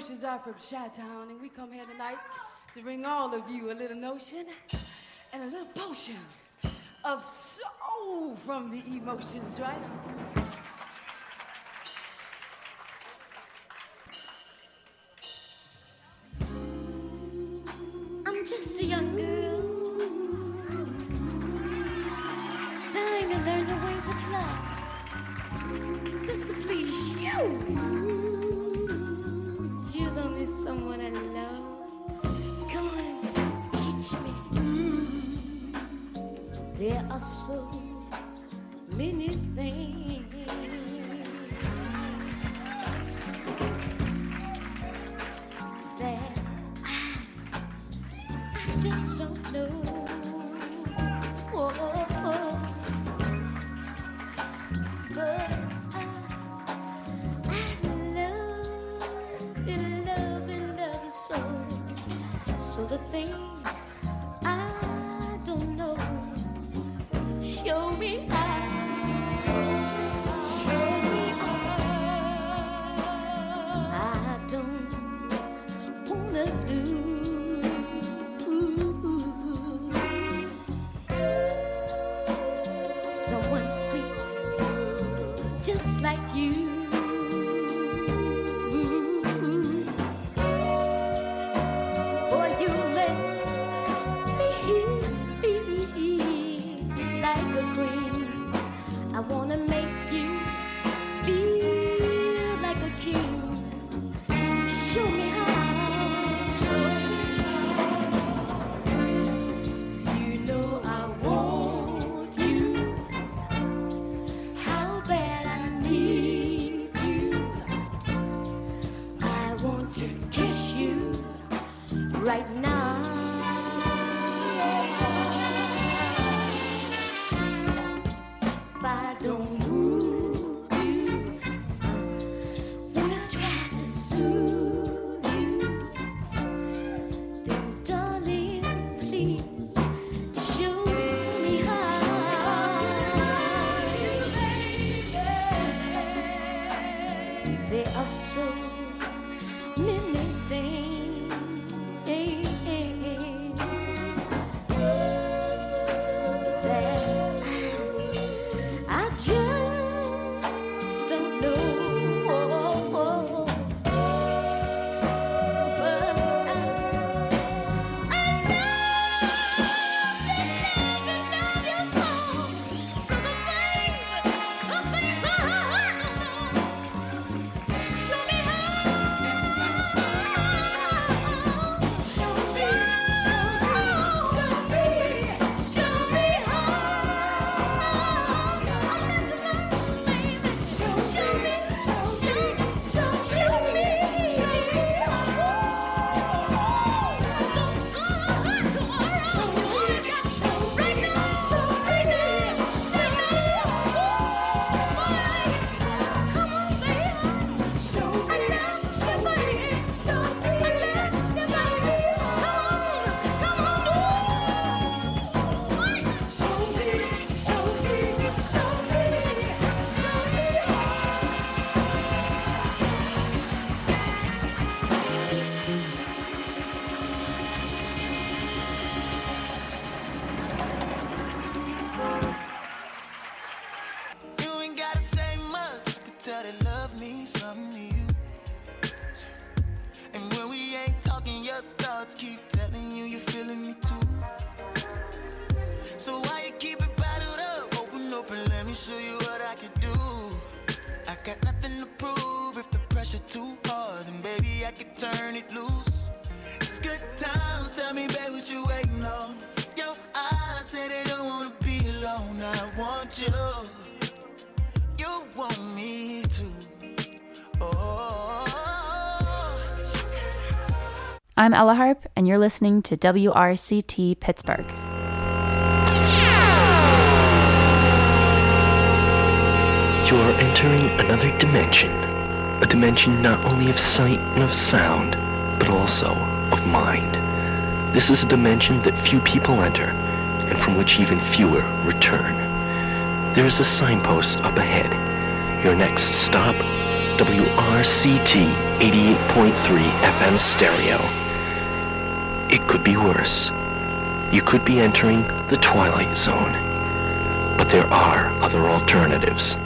Emotions are from Chi-Town, and we come here tonight to bring all of you a little notion and a little potion of soul from the emotions, right? I'm just a young girl, dying to learn the ways of love, just to please you. You're the only someone I love. Come on, teach me. There are so many things that I just don't know. But so the things I don't know, show me how, show me how. I don't wanna lose someone sweet, just like you. Right now, if I don't move you, when I try to soothe you, then darling, please show me how. There are so many things Keep telling you you're feeling me too. So why you keep it bottled up? Open, let me show you what I can do. I got nothing to prove. If the pressure too hard, then baby I can turn it loose. It's good times, tell me babe what you waiting on. Your eyes say they don't wanna be alone. I want you, you want me too. I'm Ella Harp, and you're listening to WRCT Pittsburgh. You are entering another dimension, a dimension not only of sight and of sound, but also of mind. This is a dimension that few people enter, and from which even fewer return. There is a signpost up ahead. Your next stop, WRCT 88.3 FM stereo. It could be worse. You could be entering the Twilight Zone. But there are other alternatives.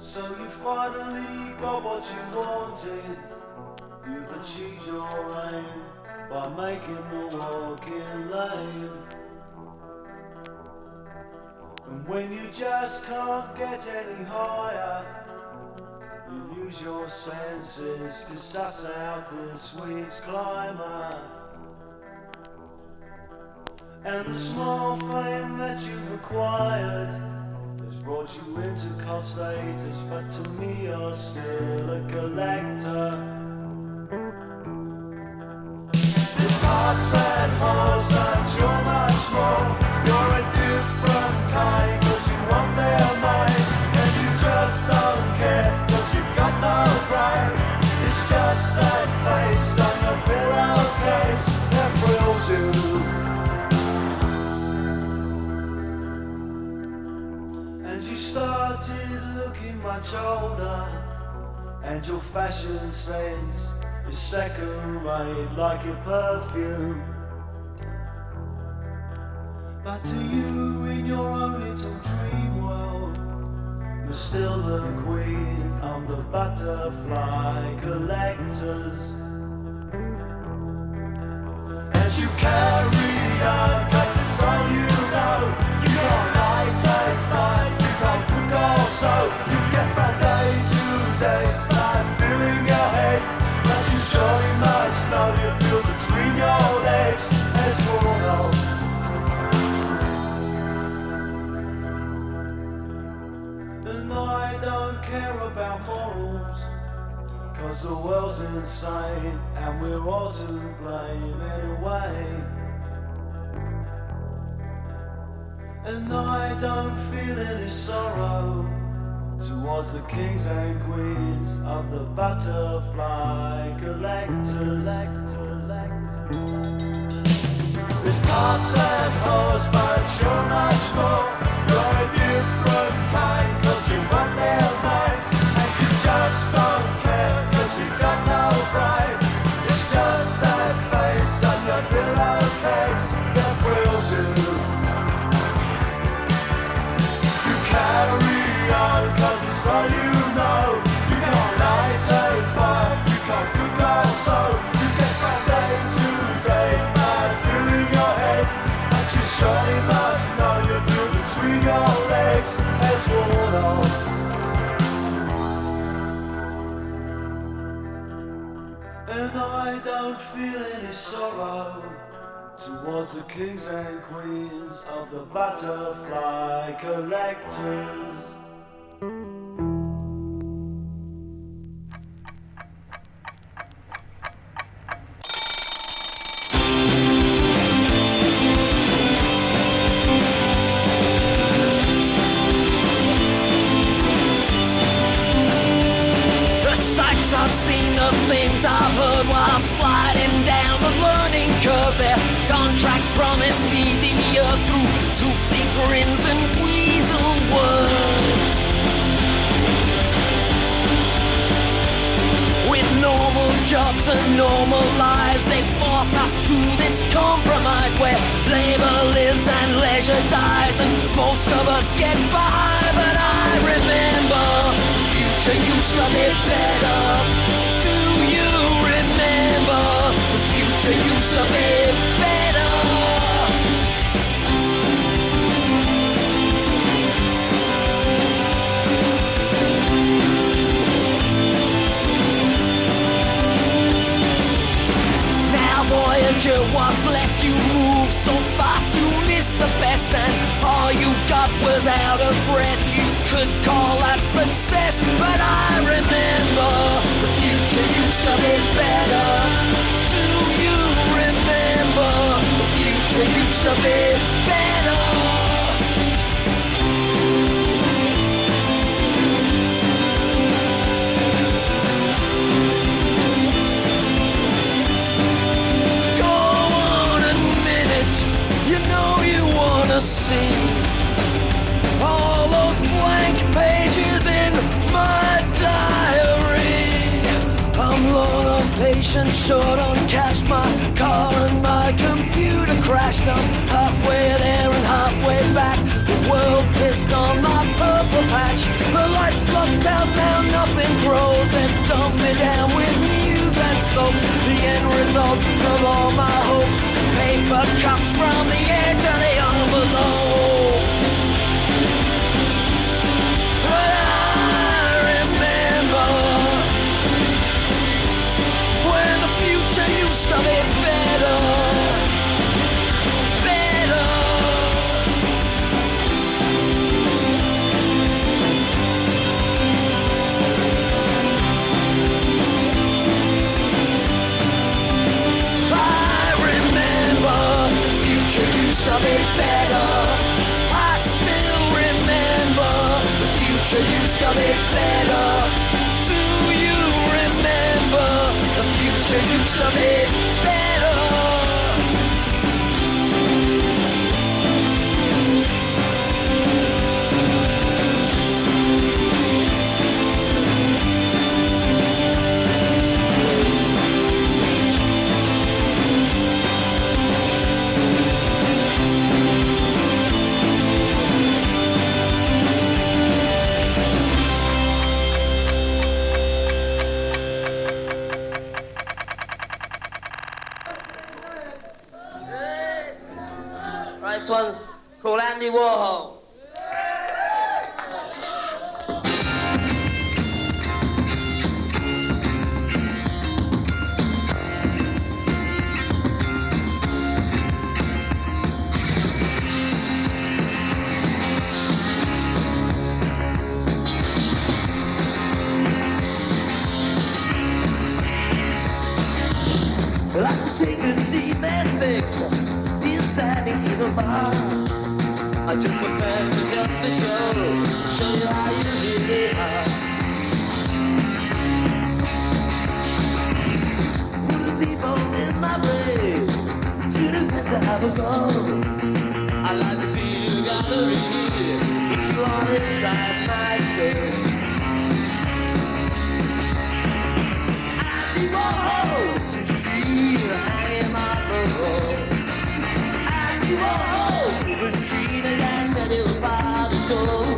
So you finally got what you wanted. You've achieved your aim by making the walking lame. And when you just can't get any higher, you use your senses to suss out this week's climber. And the small fame that you've acquired has brought you into cult status, but to me you're still a collector. This hard, sad husband, you're much more. You're a different kind, cause you want their minds. And you just don't care, cause you've got no brain. It's just that face on your pillowcase that thrills you. You started looking much older, and your fashion sense is second rate like your perfume. But to you in your own little dream world, you're still the queen of the butterfly collectors. As you carry on, 'cause it's all you know. You can't lie, take flight. Also, you get from day to day by filling your head, but you surely must know you feel between your legs as worn off. And I don't care about morals, 'cause the world's insane and we're all to blame anyway. And I don't feel any sorrow towards the kings and queens of the butterfly collectors. There's tops and hoes, but you're much more. You're a different kind, 'cause you want their minds. And you just don't care, 'cause you've got no brain. It's just that face on your pillowcase that thrills you. Carry on, 'cause it's all you know. You can't lie, take fire, you can't cook or sew. You get from day to day, mad filling your head. But you surely must know you feel between your legs as worn on. And I don't feel any sorrow towards the kings and queens of the butterfly collectors. The sights I've seen, the things I've heard while sliding down the learning curve there. Contract promised me the earth through toothy grins and weasel words. With normal jobs and normal lives, they force us to this compromise where labor lives and leisure dies, and most of us get by. But I remember the future used to be better. Do you remember the future used to be better? Voyager, what's left you move so fast you missed the best, and all you got was out of breath. You could call that success, but I remember the future used to be better. Do you remember the future used to be better? You know you wanna see all those blank pages in my diary. I'm long on patience, short on cash. My car and my computer crashed. I'm halfway there and halfway back. The world pissed on my purple patch. The lights blocked out that dumb me down with news and soaps. The end result of all my hopes. Paper cuts from the edge of the envelope. But I remember when the future used to be better. Used to be better. I still remember the future used to be better. Do you remember the future used to be better? This one's called Andy Warhol. I like to take a seat and fix. Standing in the bar, I just prefer to just the show you how you really are. With the people in my way, to the place to have a go. I like to be in the gallery, it's all inside my soul. Andy Warhol, 16, hanging on the road. Whoa, she was seen and I it was by the door.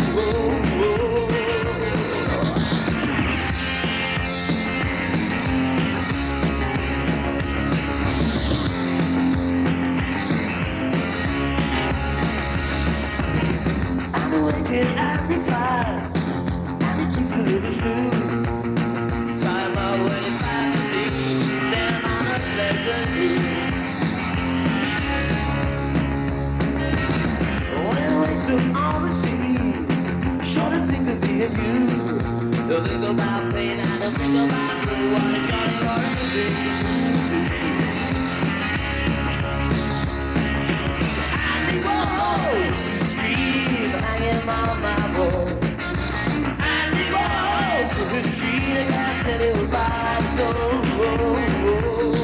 I'm awakened at the time, and it keeps a little snooze. Time out when it's fantasy, stand on a pleasant view. On the scene, sure to think of being you. Don't think about pain, I don't think about who, what it got it or anything to do. Andy Warhol, street hanging on my wall. Andy Warhol, so the street and I said it was by the door.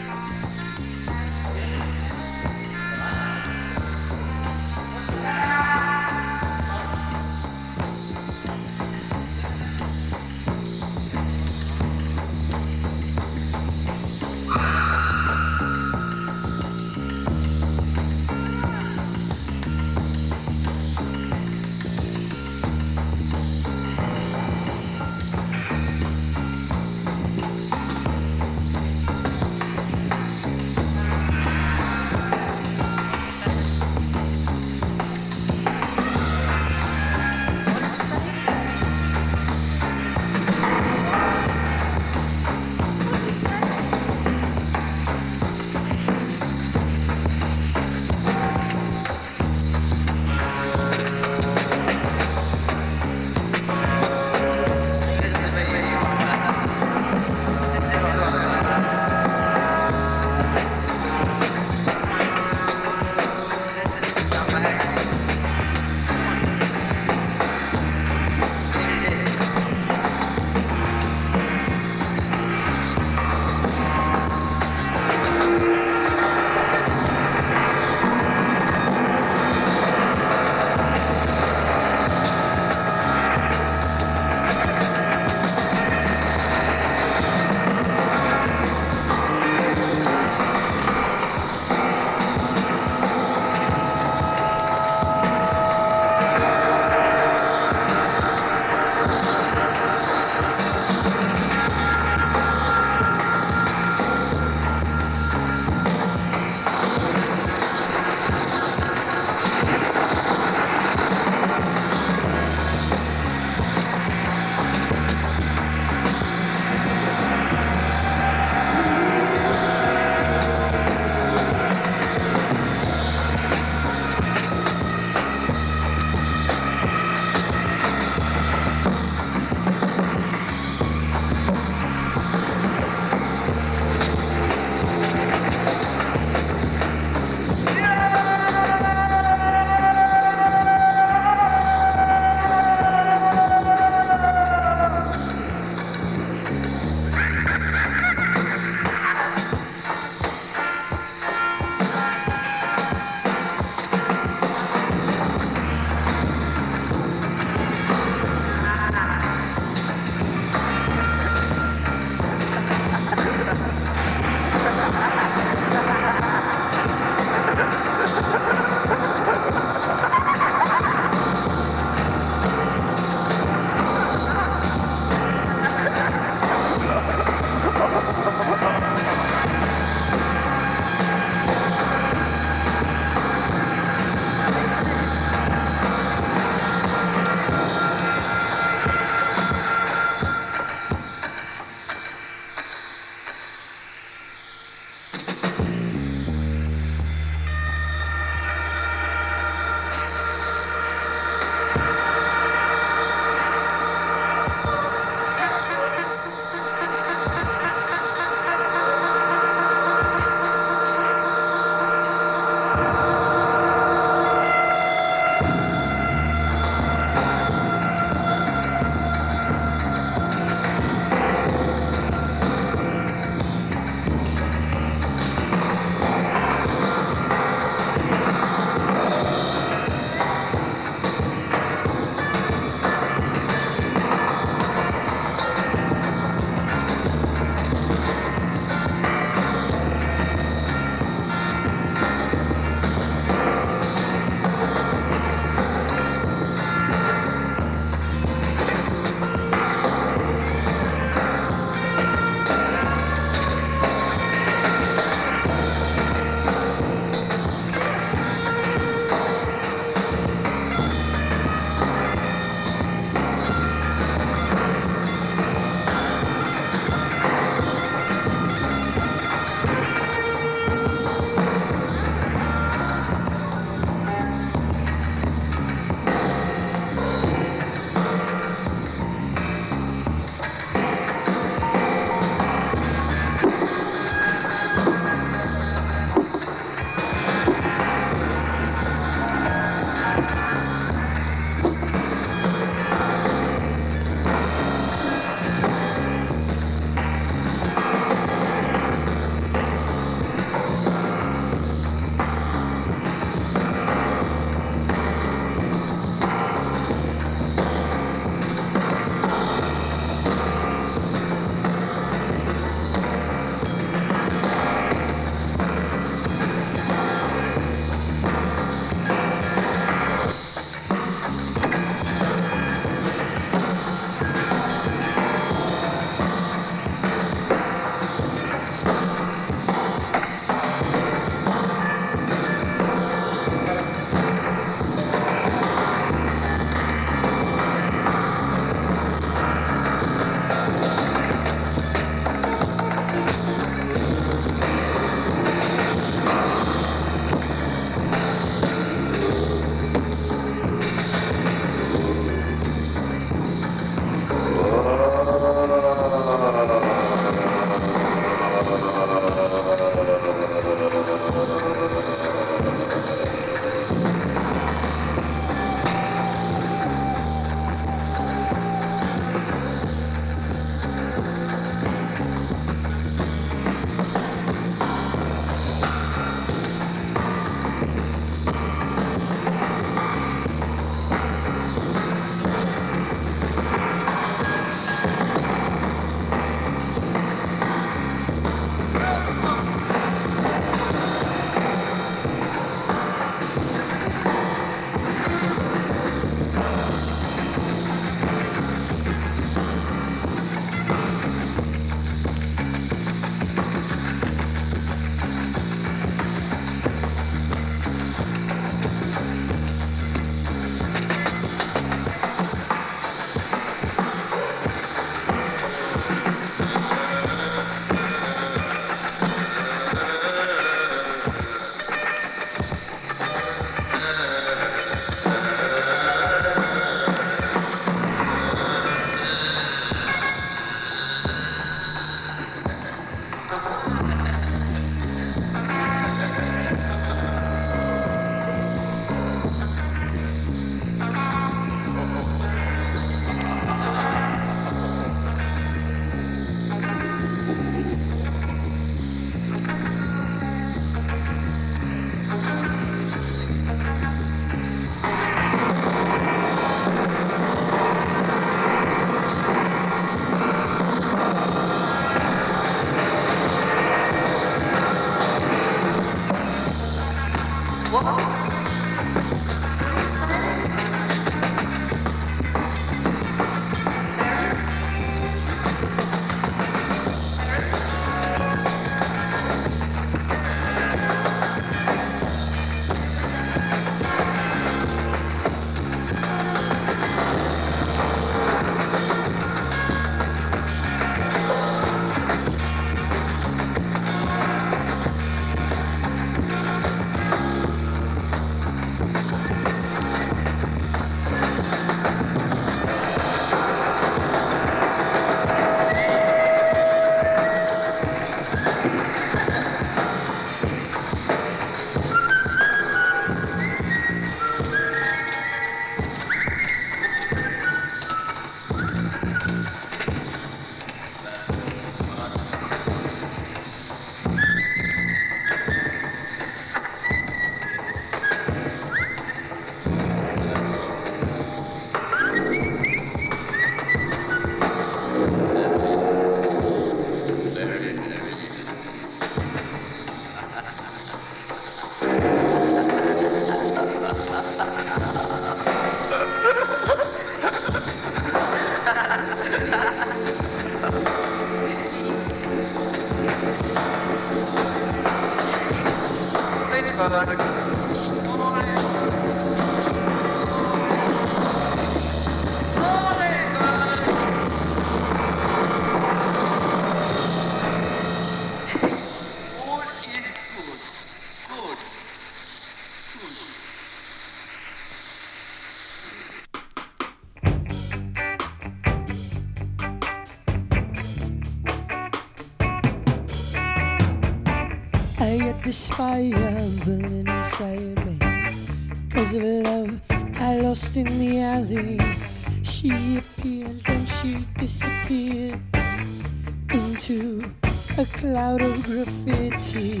this fire burning inside me. 'Cause of love I lost in the alley. She appeared and she disappeared into a cloud of graffiti.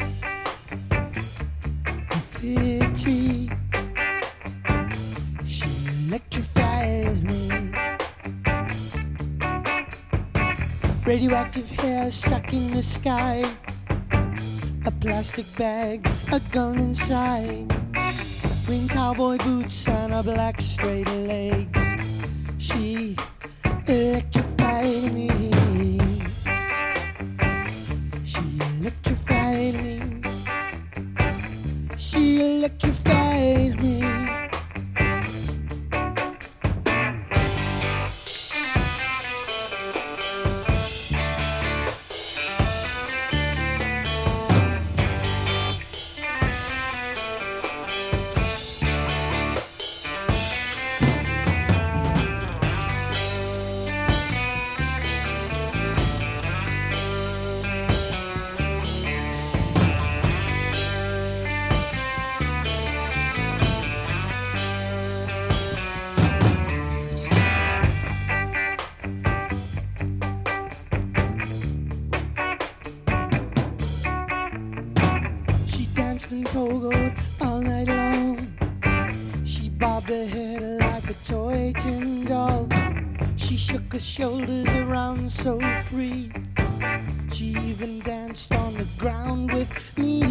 Graffiti. She electrified me. Radioactive hair stuck in the sky. A plastic bag, a gun inside. Green cowboy boots and her black straight legs. She electrified me. She electrified me. She electrified me. And pogoed all night long. She bobbed her head like a toy tin doll. She shook her shoulders around so free. She even danced on the ground with me.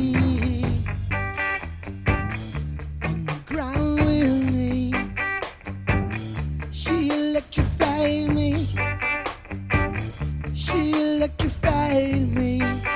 On the ground with me. She electrified me. She electrified me.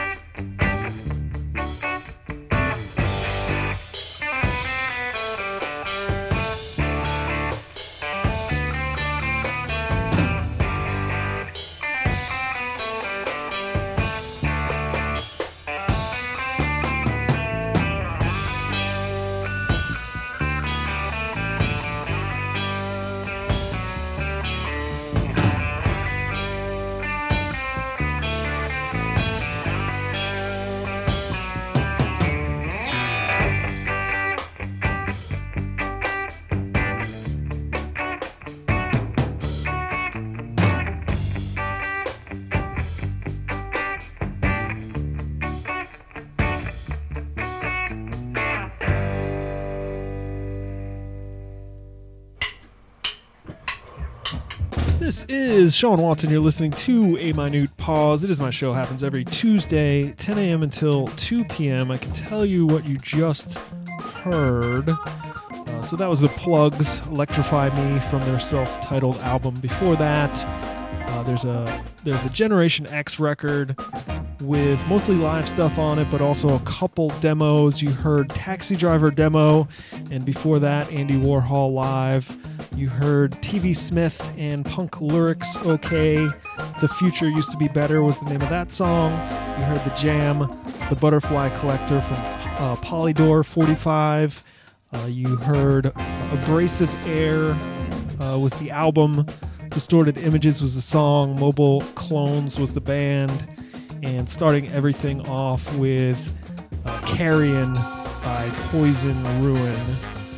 This is Sean Watson. You're listening to A Minute Pause. It is my show. Happens every Tuesday, 10 a.m. until 2 p.m. I can tell you what you just heard. So that was the Plugs, Electrify Me, from their self-titled album. Before that, there's a Generation X record with mostly live stuff on it, but also a couple demos. You heard Taxi Driver demo, and before that, Andy Warhol live. You heard TV Smith and Punk Lyrics OK. The Future Used to Be Better was the name of that song. You heard The Jam, The Butterfly Collector from Polydor 45. You heard Abrasive Air with the album. Distorted Images was the song. Mobile Clones was the band. And starting everything off with Carrion by Poison Ruin.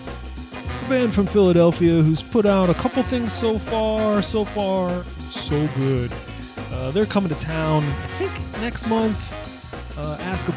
A band from Philadelphia who's put out a couple things so far, so good. They're coming to town, I think, next month. Ask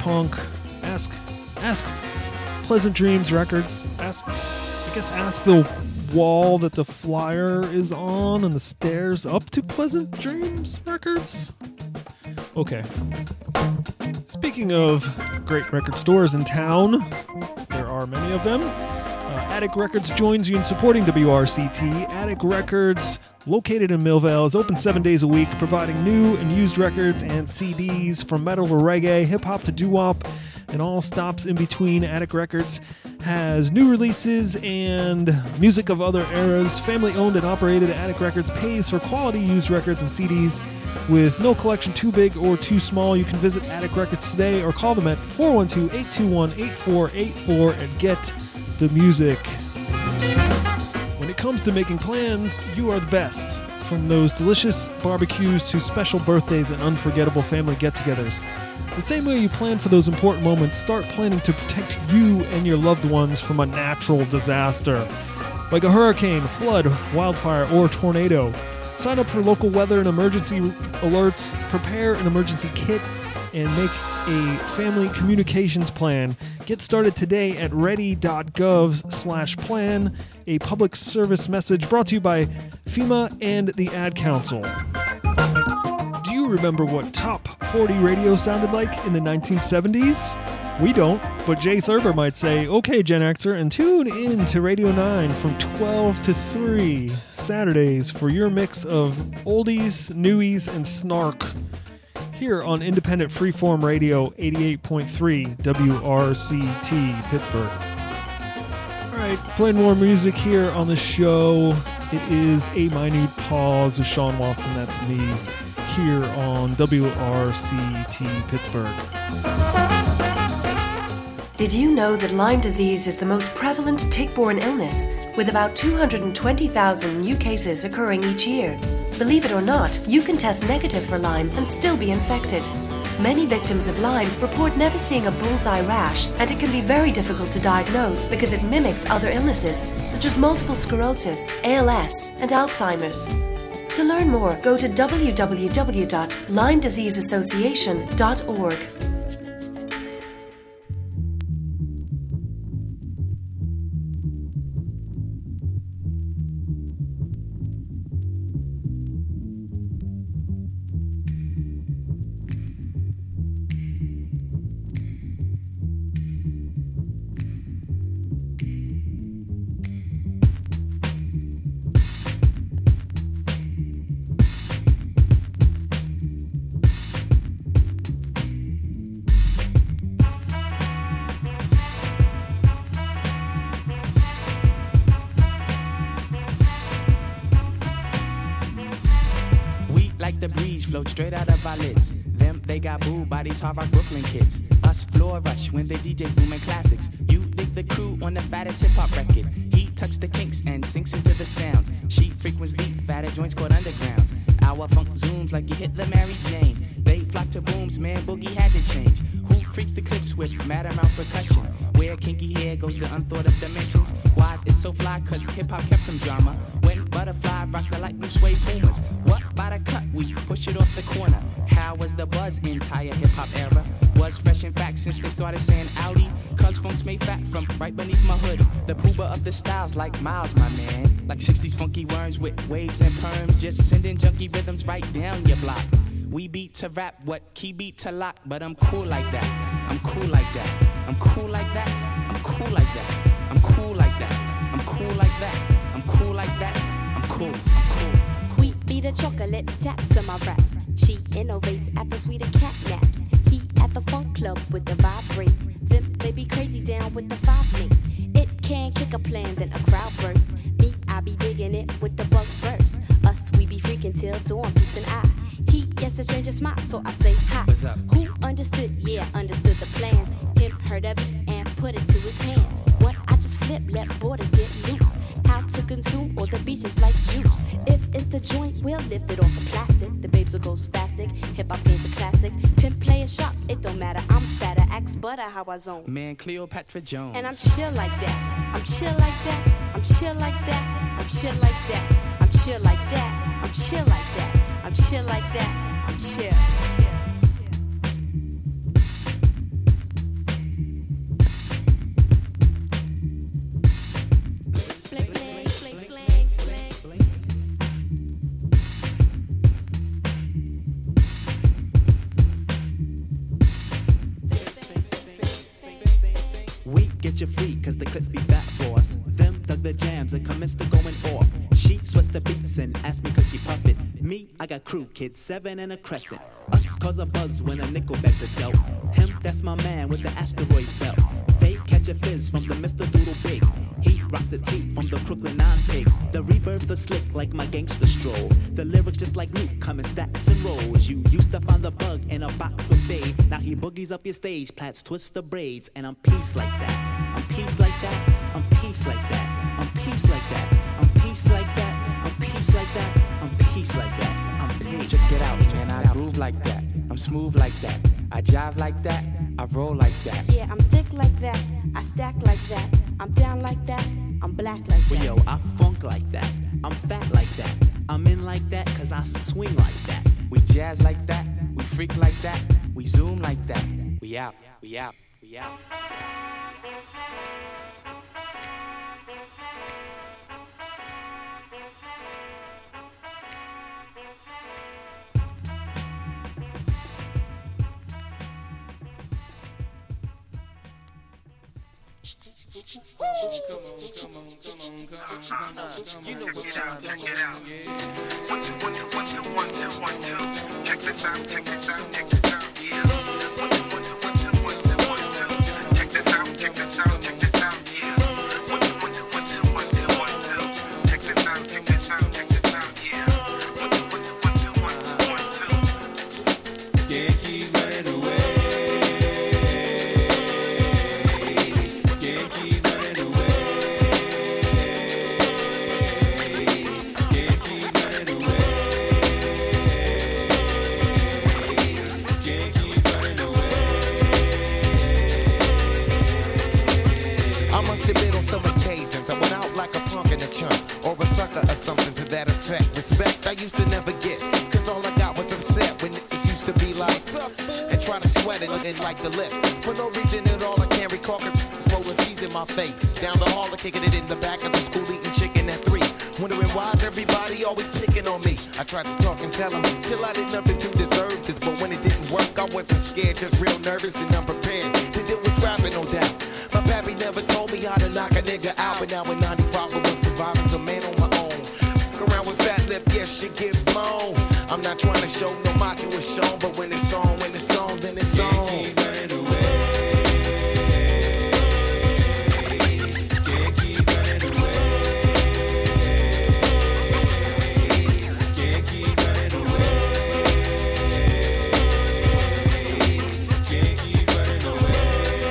Pleasant Dreams Records. Ask the wall that the flyer is on and the stairs up to Pleasant Dreams Records. Okay. Speaking of great record stores in town, there are many of them. Attic Records joins you in supporting WRCT. Attic Records, located in Millvale, is open 7 days a week, providing new and used records and CDs from metal to reggae, hip-hop to doo-wop, and all stops in between. Attic Records has new releases and music of other eras. Family-owned and operated, Attic Records pays for quality used records and CDs with no collection too big or too small. You can visit Attic Records today or call them at 412-821-8484 and get the music. When it comes to making plans, you are the best. From those delicious barbecues to special birthdays and unforgettable family get-togethers, The same way you plan for those important moments, start planning to protect you and your loved ones from a natural disaster, like a hurricane, flood, wildfire, or tornado. Sign up for local weather and emergency alerts, prepare an emergency kit, and make a family communications plan. Get started today at ready.gov/plan, a public service message brought to you by FEMA and the Ad Council. Do you remember what Top 40 radio sounded like in the 1970s? We don't, but Jay Thurber might say, okay, Gen Xer, and tune in to Radio 9 from 12 to 3 Saturdays for your mix of oldies, newies, and snark here on independent freeform radio 88.3 WRCT Pittsburgh. All right, playing more music here on the show. It is A Minute Pause with Sean Watson. That's me here on WRCT Pittsburgh. Did you know that Lyme disease is the most prevalent tick-borne illness, with about 220,000 new cases occurring each year? Believe it or not, you can test negative for Lyme and still be infected. Many victims of Lyme report never seeing a bullseye rash, and it can be very difficult to diagnose because it mimics other illnesses, such as multiple sclerosis, ALS, and Alzheimer's. To learn more, go to www.LymeDiseaseAssociation.org. Straight out of our lids. Them, they got booed by these Hard Rock Brooklyn kids. Us floor rush when they DJ booming classics. You dig the crew on the fattest hip-hop record. He tucks the kinks and sinks into the sounds. She frequents deep, fatter joints called undergrounds. Our funk zooms like you hit the Mary Jane. They flock to booms, man, Boogie had to change. Who freaks the clips with mad amount percussion? Where kinky hair goes to unthought of dimensions. Why is it so fly? Cause hip-hop kept some drama. When Butterfly rocked the light blue suede Pumas. What by the cut? We push it off the corner. How was the buzz entire hip-hop era? Was fresh in fact since they started saying Audi. Cause funk's made fat from right beneath my hood. The pooba of the styles like Miles, my man. Like 60s funky worms with waves and perms. Just sending junky rhythms right down your block. We beat to rap, what key beat to lock. But I'm cool like that. I'm cool like that. I'm cool like that. I'm cool like that. I'm cool like that. I'm cool like that. I'm cool like that. I'm cool. I'm cool. Wheat beat the chocolates, taps on my raps. She innovates after sweeter cat naps. He at the funk club with the vibrate. Them they be crazy down with the 5-link. It can kick a plan, then a crowd burst. Me, I be digging it with the bug verse. Us, we be freaking till dawn beats an eye. He gets a stranger smile, so I say hi. What's up? Who understood? Yeah, understood the plans. Him heard of it and put it to his hands. What I just flip, let borders get loose. How to consume all the beaches like juice. If it's the joint, we'll lift it off the plastic. The babes will go spastic. Hip hop game's a classic. Pimp play a shot, it don't matter. I'm fatter, axe butter, how I zone. Man, Cleopatra Jones. And I'm chill like that. I'm chill like that. I'm chill like that. I'm chill like that. I'm chill like that. I'm chill like that. I'm chill like that. I'm chill. We get you free cause the clips be fat boss. Them dug the jams and commenced to going off. She sweats the beats and asks me cause she puff it. Me, I got crew kids, 7 and a crescent. Us cause a buzz when a nickel bags are dealt. Him, that's my man with the asteroid belt. They catch a fizz from the Mr. Doodle Big. He rocks a tee from the Crooklyn 9 Pigs. The rebirth the slick like my gangster stroll. The lyrics just like Luke come in stacks and rolls. You used to find the bug in a box with Fade. Now he boogies up your stage, plats twist the braids. And I'm peace like that. I'm peace like that. I'm peace like that. I'm peace like that. I'm peace like that. I'm peace like that. I'm peace like that. I'm peace. Check it out, man. I groove like that. I'm smooth like that. I jive like that, I roll like that. Yeah, I'm thick like that, I stack like that, I'm down like that, I'm black like that. Well, yo, I funk like that, I'm fat like that, I'm in like that, cause I swing like that. We jazz like that, we freak like that, we zoom like that. We out, we out, we out. You know what time, check it out. 1 2 1 2 1 2 1 2 1 2. Check this out, check this out, check this out. Yeah. 1 2 1 2 1 2 1 2 1 2. Check this out, check this out, check this out. Yeah. 1 2 1 2 1 2 1 2 1 2. Check this out, check this out, check this out. Yeah. 1 2 1 2 1 2 1 2 1 2. Can't keep running away. Respect I used to never get, cause all I got was upset when it used to be like, and try to sweat it and like the lip. For no reason at all, I can't recall rolling C's in my face. Down the hall, kicking it in the back of the school, eating chicken at 3. Wondering why's everybody always picking on me. I tried to talk and tell them, chill, I did nothing to deserve this. But when it didn't work, I wasn't scared, just real nervous and unprepared to deal with scrapping, no doubt. My pappy never told me how to knock a nigga out, but now in 95 I was surviving, so man on my own. Around with fat lip, yes, she get blown. I'm not trying to show no macho is shown, but when it's on, then it's on. Can't keep running away. Can't keep running away. Can't keep running away. Can't keep running away.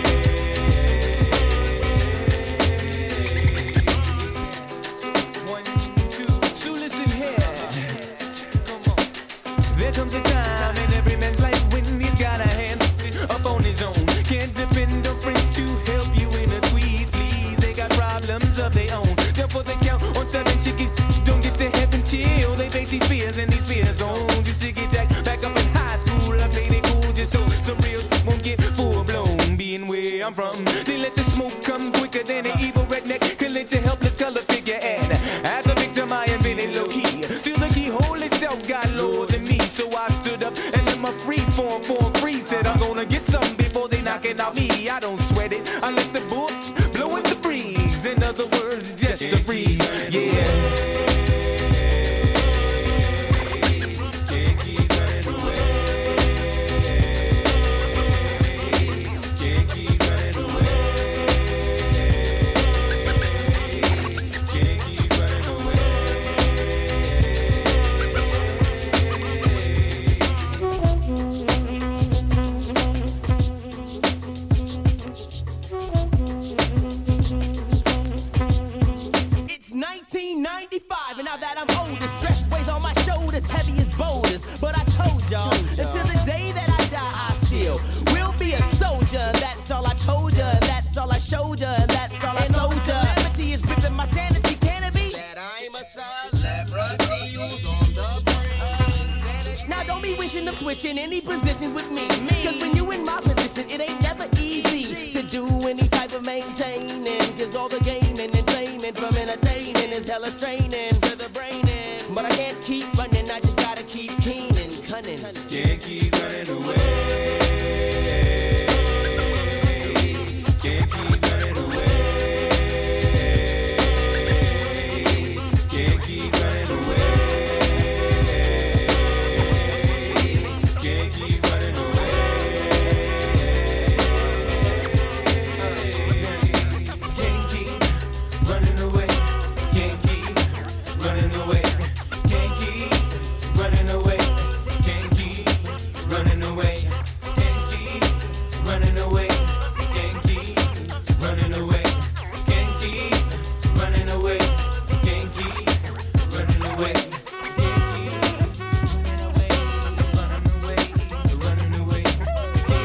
There comes a time in every man's life when he's got a hand up on his own. Can't depend on friends to help you in a squeeze, please. They got problems of their own. Therefore they count on 7 chickies. Don't get to heaven till they face these fears and these fear zones. Used to get jacked back up in high school. I played it cool just so real won't get full blown. Being where I'm from, they let the smoke come quicker than an evil redneck can let your helpless color figure. And as a victim I am feeling low key till the keyhole itself got lower than me. So I stood up and let my free form free. Said I'm gonna get something before they knocking out me. I don't sweat it, I let the book blow in the breeze. In other words, just a breeze, yeah. Can't keep running away. Can't keep running away. Can't keep running away. It's 1995, and now that I'm older, stress weighs on my shoulders, heavy as boulders. But I told y'all, until the day that I die, I still will be a soldier. That's all I told ya, that's all I showed ya, and that's all I told ya. Calamity is ripping my sanity, can it be? That I'm a celebrity who's on the brink. Now don't be wishing of switching any positions with me. Cause when you in my position, it ain't never easy to do any type of maintaining. Cause all the gaming and claiming from entertaining is hella straining to the brain. But I can't keep running, I just gotta keep keen and cunning. Can't keep running away. Can't keep running away. Can't keep running away. Can't keep running away. Can't keep running away. Can't keep running away. Can't keep running away. Can't keep running away. Can't keep running away. Can't keep running away. Can't keep running away. Can't keep running away. Can't keep running away. Running away. Running away.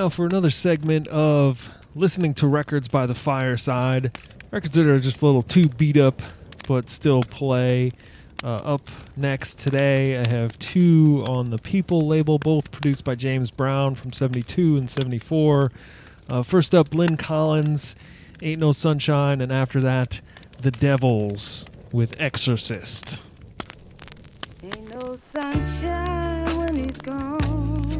now for another segment of listening to records by the fireside. Records that are just a little too beat up, but still play. Up next today, I have two on the People label, both produced by James Brown from 72 and 74. First up, Lynn Collins, Ain't No Sunshine, and after that, The Devils with Exorcist. Ain't no sunshine when he's gone.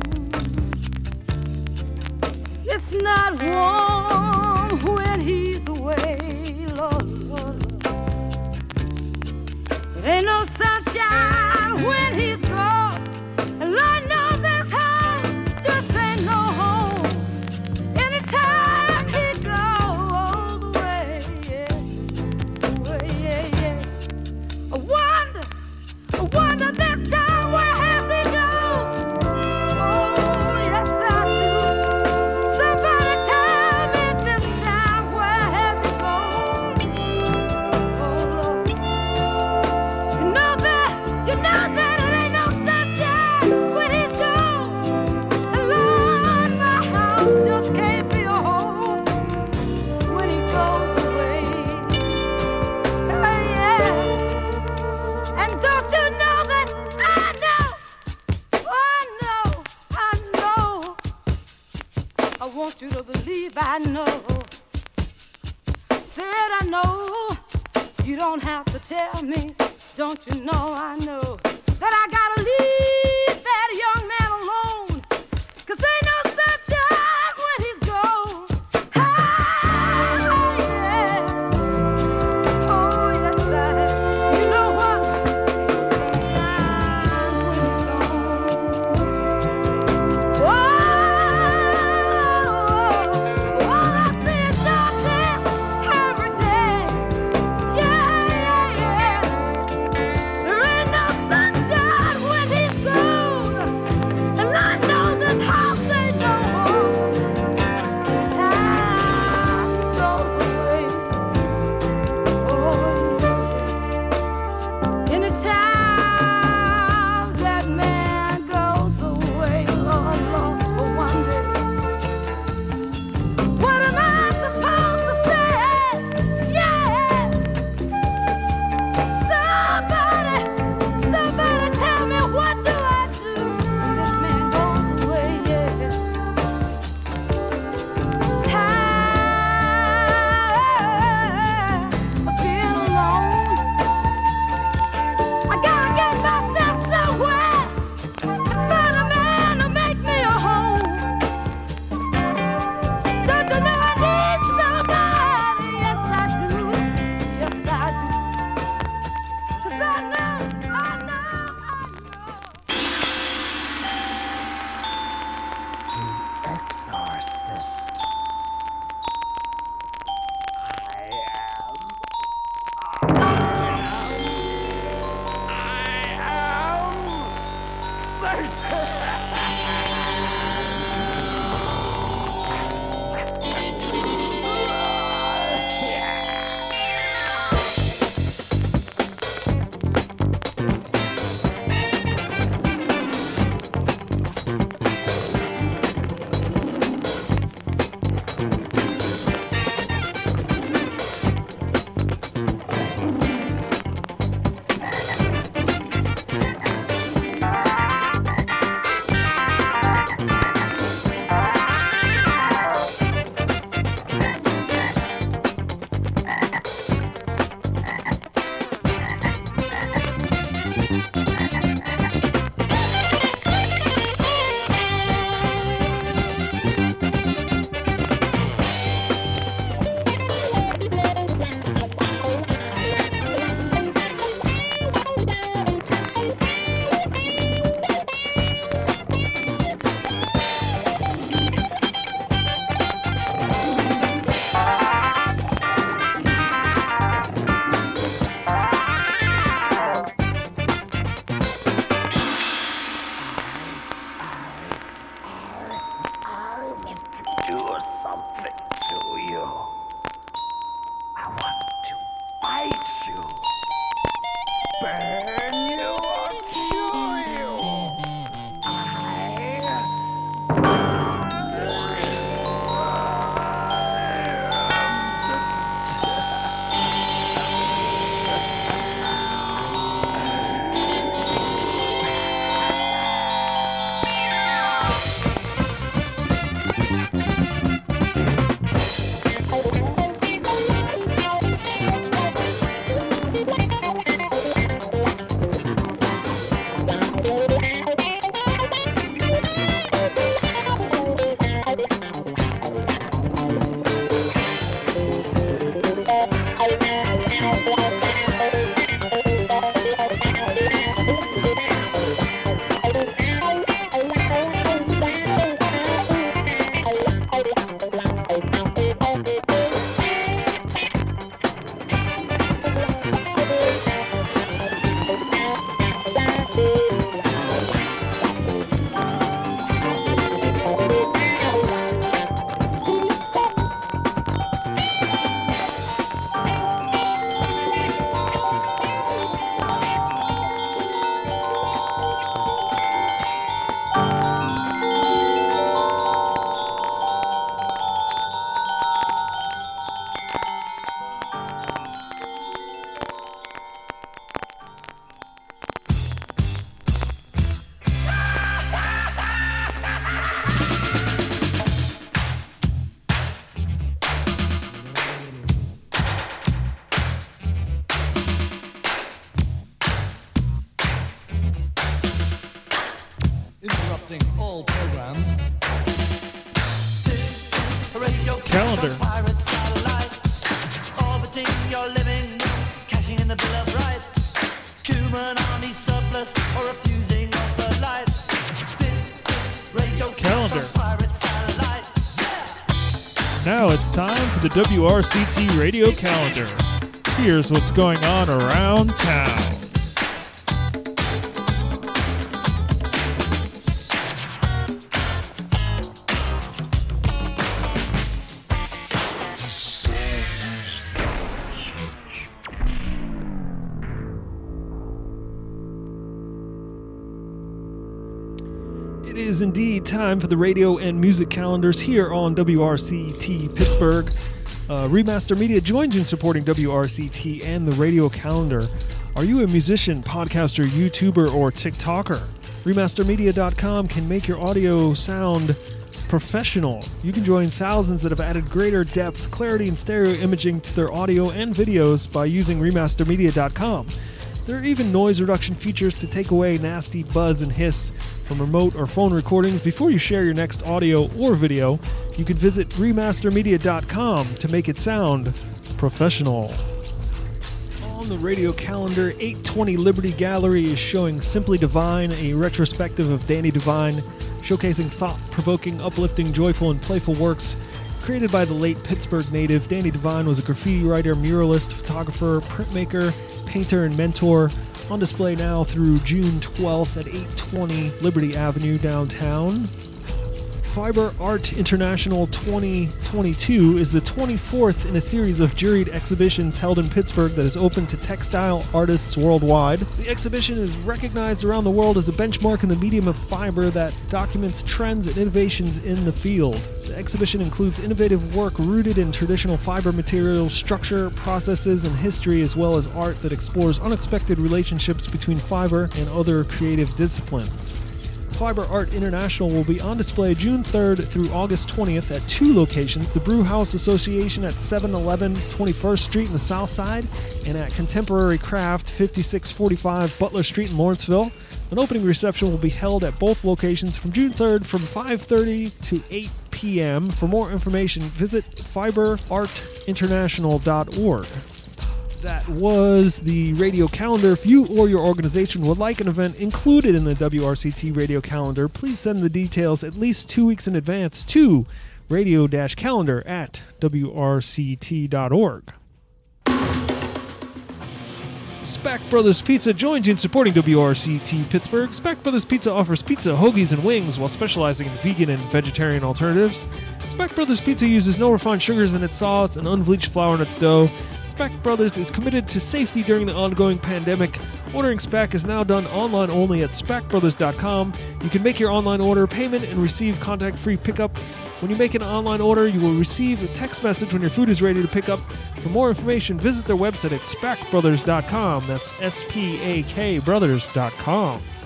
It's not warm when he's away, Lord, Lord. There ain't no sunshine when he's gone. And Lord knows this home just ain't no home. Anytime he goes away, yeah. I wonder this time where has he gone? Oh, yes I do. Somebody tell me this time where has he gone? Oh Lord. You know that it ain't no sunshine when he's gone. And Lord, my house just can't be a home when he goes away. Yeah. And don't you know that I know? I want you to believe I know. Said I know. You don't have to tell me. Don't you know I know that I gotta leave that young man alone? 'Cause ain't no sunshine when he's gone. Ah, yeah. Oh, yes, I have. You know what? Sunshine when he's gone. Oh, all I see is darkness every day. Yeah. There ain't no sunshine when he's gone. And I know this house ain't no home. Time goes away. Oh, anytime that man goes away, Lord, for one day, what am I supposed to say? Yeah. Somebody tell me, what do I do when this man goes away? Yeah. Tired of being alone. I gotta get myself somewhere and find a man to make me a home. Don't you know I need somebody? Yes, I do. Yes, I do. 'Cause I know. Exorcist. all programs. This is Radio Calendar. Pirate Satellite, orbiting your living room, cashing in the Bill of Rights. Human army surplus or refusing of the lights. This is Radio Calendar. Pirate Satellite. Now it's time for the WRCT Radio Calendar. Here's what's going on around town. It is indeed time for the radio and music calendars here on WRCT Pittsburgh. Remaster Media joins in supporting WRCT and the radio calendar. Are you a musician, podcaster, YouTuber, or TikToker? Remastermedia.com can make your audio sound professional. You can join thousands that have added greater depth, clarity, and stereo imaging to their audio and videos by using Remastermedia.com. There are even noise reduction features to take away nasty buzz and hiss from remote or phone recordings. Before you share your next audio or video, you can visit remastermedia.com to make it sound professional. On the radio calendar, 820 Liberty Gallery is showing Simply Divine, a retrospective of Danny Divine, showcasing thought-provoking, uplifting, joyful, and playful works created by the late Pittsburgh native. Danny Divine was a graffiti writer, muralist, photographer, printmaker, painter, and mentor. On display now through June 12th at 820 Liberty Avenue downtown. Fiber Art International 2022 is the 24th in a series of juried exhibitions held in Pittsburgh that is open to textile artists worldwide. The exhibition is recognized around the world as a benchmark in the medium of fiber that documents trends and innovations in the field. The exhibition includes innovative work rooted in traditional fiber materials, structure, processes, and history, as well as art that explores unexpected relationships between fiber and other creative disciplines. Fiber Art International will be on display June 3rd through August 20th at two locations, the Brew House Association at 711 21st Street in the South Side and at Contemporary Craft 5645 Butler Street in Lawrenceville. An opening reception will be held at both locations from June 3rd from 5:30 to 8 p.m. For more information, visit fiberartinternational.org. That was the radio calendar. If you or your organization would like an event included in the WRCT radio calendar, please send the details at least 2 weeks in advance to radio-calendar@wrct.org. Speck Brothers Pizza joins you in supporting WRCT Pittsburgh. Speck Brothers Pizza offers pizza, hoagies, and wings while specializing in vegan and vegetarian alternatives. Speck Brothers Pizza uses no refined sugars in its sauce and unbleached flour in its dough. Speck Brothers is committed to safety during the ongoing pandemic. Ordering Speck is now done online only at speckbrothers.com. You can make your online order, payment, and receive contact-free pickup. When you make an online order, you will receive a text message when your food is ready to pick up. For more information, visit their website at speckbrothers.com. That's SPAK brothers.com.